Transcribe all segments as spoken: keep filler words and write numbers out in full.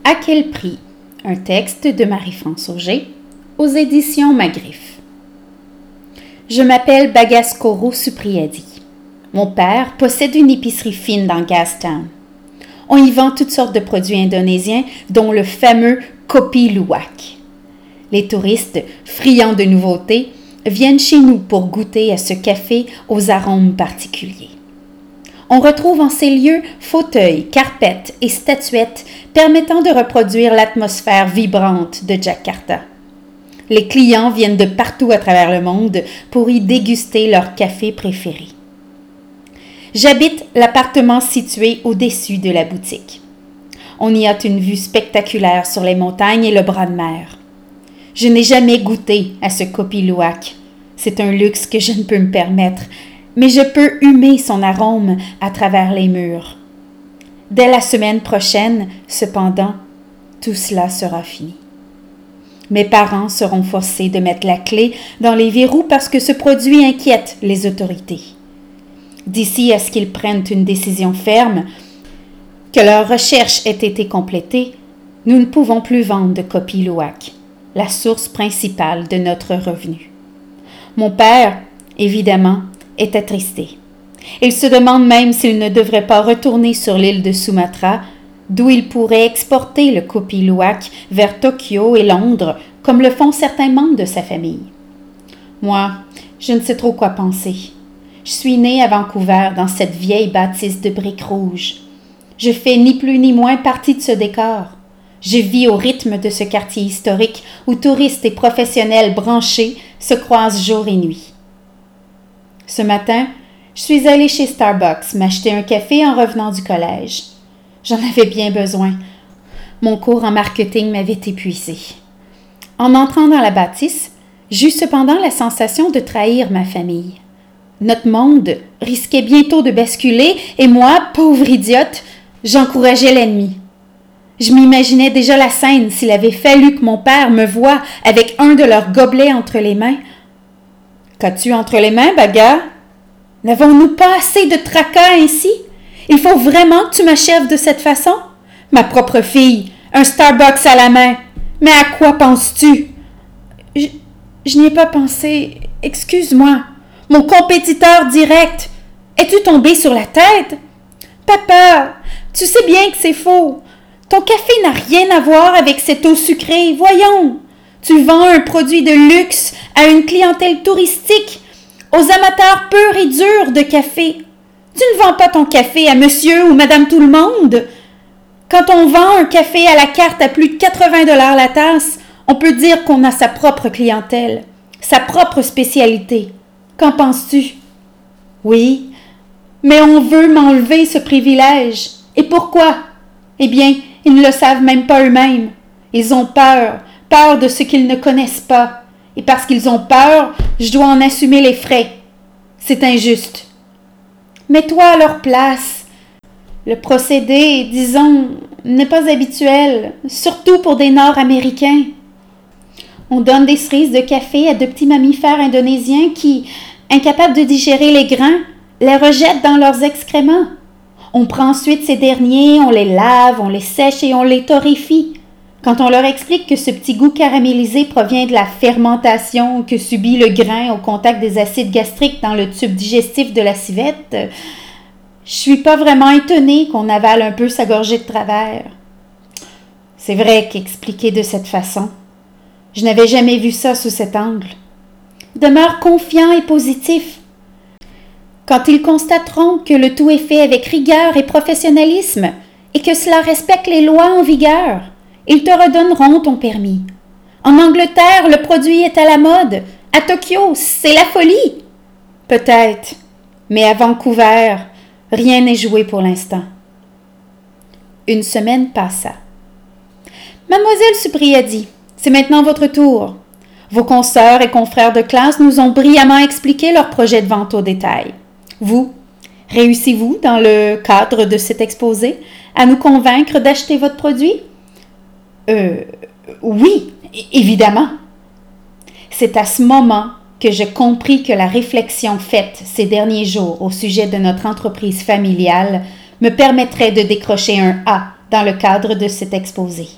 À quel prix? Un texte de Marie-France Auger aux éditions Magriffe. Je m'appelle Bagaskoro Supriyadi. Mon père possède une épicerie fine dans Gastown. On y vend toutes sortes de produits indonésiens, dont le fameux kopi luwak. Les touristes, friands de nouveautés, viennent chez nous pour goûter à ce café aux arômes particuliers. On retrouve en ces lieux fauteuils, carpettes et statuettes permettant de reproduire l'atmosphère vibrante de Jakarta. Les clients viennent de partout à travers le monde pour y déguster leur café préféré. J'habite l'appartement situé au-dessus de la boutique. On y a une vue spectaculaire sur les montagnes et le bras de mer. Je n'ai jamais goûté à ce kopi luwak. C'est un luxe que je ne peux me permettre, mais je peux humer son arôme à travers les murs. Dès la semaine prochaine, cependant, tout cela sera fini. Mes parents seront forcés de mettre la clé dans les verrous parce que ce produit inquiète les autorités. D'ici à ce qu'ils prennent une décision ferme, que leur recherche ait été complétée, nous ne pouvons plus vendre de kopi luwak, la source principale de notre revenu. Mon père, évidemment, est attristé. Il se demande même s'il ne devrait pas retourner sur l'île de Sumatra, d'où il pourrait exporter le kopi luwak vers Tokyo et Londres, comme le font certains membres de sa famille. Moi, je ne sais trop quoi penser. Je suis née à Vancouver, dans cette vieille bâtisse de briques rouges. Je fais ni plus ni moins partie de ce décor. Je vis au rythme de ce quartier historique où touristes et professionnels branchés se croisent jour et nuit. Ce matin, je suis allée chez Starbucks m'acheter un café en revenant du collège. J'en avais bien besoin. Mon cours en marketing m'avait épuisé. En entrant dans la bâtisse, j'eus cependant la sensation de trahir ma famille. Notre monde risquait bientôt de basculer et moi, pauvre idiote, j'encourageais l'ennemi. Je m'imaginais déjà la scène s'il avait fallu que mon père me voie avec un de leurs gobelets entre les mains. « Qu'as-tu entre les mains, Baga? N'avons-nous pas assez de tracas ainsi? Il faut vraiment que tu m'achèves de cette façon? Ma propre fille, un Starbucks à la main. Mais à quoi penses-tu? » Je, je n'y ai pas pensé. Excuse-moi. Mon compétiteur direct. Es-tu tombé sur la tête? Papa, tu sais bien que c'est faux. Ton café n'a rien à voir avec cette eau sucrée. Voyons. Tu vends un produit de luxe à une clientèle touristique, aux amateurs purs et durs de café. Tu ne vends pas ton café à monsieur ou madame tout le monde. Quand on vend un café à la carte à plus de quatre-vingts dollars la tasse, on peut dire qu'on a sa propre clientèle, sa propre spécialité. Qu'en penses-tu? Oui, mais on veut m'enlever ce privilège. Et pourquoi? Eh bien, ils ne le savent même pas eux-mêmes. Ils ont peur, peur de ce qu'ils ne connaissent pas. Et parce qu'ils ont peur, je dois en assumer les frais. C'est injuste. Mets-toi à leur place. Le procédé, disons, n'est pas habituel, surtout pour des Nord-Américains. On donne des cerises de café à de petits mammifères indonésiens qui, incapables de digérer les grains, les rejettent dans leurs excréments. On prend ensuite ces derniers, on les lave, on les sèche et on les torréfie. Quand on leur explique que ce petit goût caramélisé provient de la fermentation que subit le grain au contact des acides gastriques dans le tube digestif de la civette, je suis pas vraiment étonnée qu'on avale un peu sa gorgée de travers. C'est vrai qu'expliqué de cette façon, je n'avais jamais vu ça sous cet angle. Demeure confiant et positif. Quand ils constateront que le tout est fait avec rigueur et professionnalisme et que cela respecte les lois en vigueur, ils te redonneront ton permis. En Angleterre, le produit est à la mode. À Tokyo, c'est la folie. Peut-être, mais à Vancouver, rien n'est joué pour l'instant. Une semaine passa. Mademoiselle Supriyadi, c'est maintenant votre tour. Vos consoeurs et confrères de classe nous ont brillamment expliqué leur projet de vente au détail. Vous, réussissez-vous, dans le cadre de cet exposé, à nous convaincre d'acheter votre produit? Euh, oui, évidemment. C'est à ce moment que je compris que la réflexion faite ces derniers jours au sujet de notre entreprise familiale me permettrait de décrocher un A dans le cadre de cet exposé.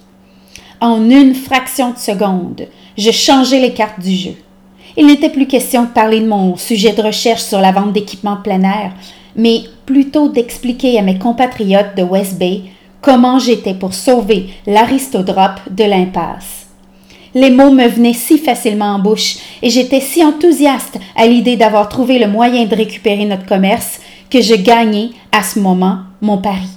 En une fraction de seconde, je changeais les cartes du jeu. Il n'était plus question de parler de mon sujet de recherche sur la vente d'équipements de plein air, mais plutôt d'expliquer à mes compatriotes de West Bay comment j'étais pour sauver l'Aristodrop de l'impasse. Les mots me venaient si facilement en bouche et j'étais si enthousiaste à l'idée d'avoir trouvé le moyen de récupérer notre commerce que je gagnais à ce moment mon pari.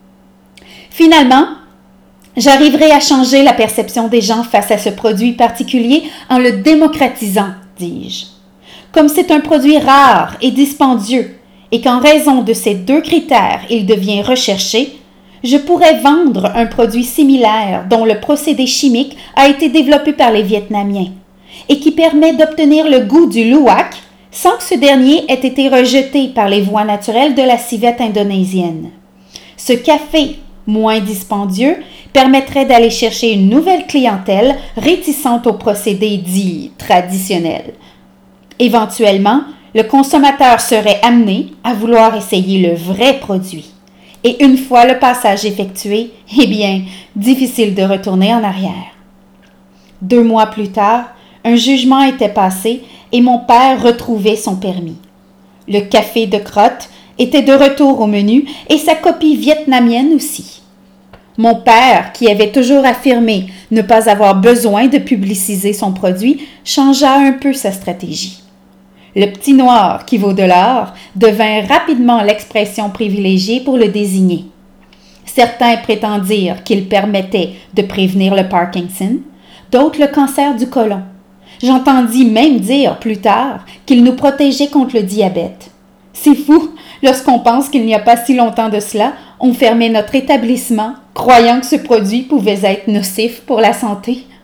Finalement, j'arriverai à changer la perception des gens face à ce produit particulier en le démocratisant, dis-je. Comme c'est un produit rare et dispendieux et qu'en raison de ces deux critères, il devient recherché, je pourrais vendre un produit similaire dont le procédé chimique a été développé par les Vietnamiens et qui permet d'obtenir le goût du luwak sans que ce dernier ait été rejeté par les voies naturelles de la civette indonésienne. Ce café moins dispendieux permettrait d'aller chercher une nouvelle clientèle réticente aux procédés dits traditionnels. Éventuellement, le consommateur serait amené à vouloir essayer le vrai produit. Et une fois le passage effectué, eh bien, difficile de retourner en arrière. Deux mois plus tard, un jugement était passé et mon père retrouvait son permis. Le café de crotte était de retour au menu et sa copie vietnamienne aussi. Mon père, qui avait toujours affirmé ne pas avoir besoin de publiciser son produit, changea un peu sa stratégie. Le petit noir qui vaut de l'or devint rapidement l'expression privilégiée pour le désigner. Certains prétendirent qu'il permettait de prévenir le Parkinson, d'autres le cancer du côlon. J'entendis même dire plus tard qu'il nous protégeait contre le diabète. C'est fou, lorsqu'on pense qu'il n'y a pas si longtemps de cela, on fermait notre établissement, croyant que ce produit pouvait être nocif pour la santé.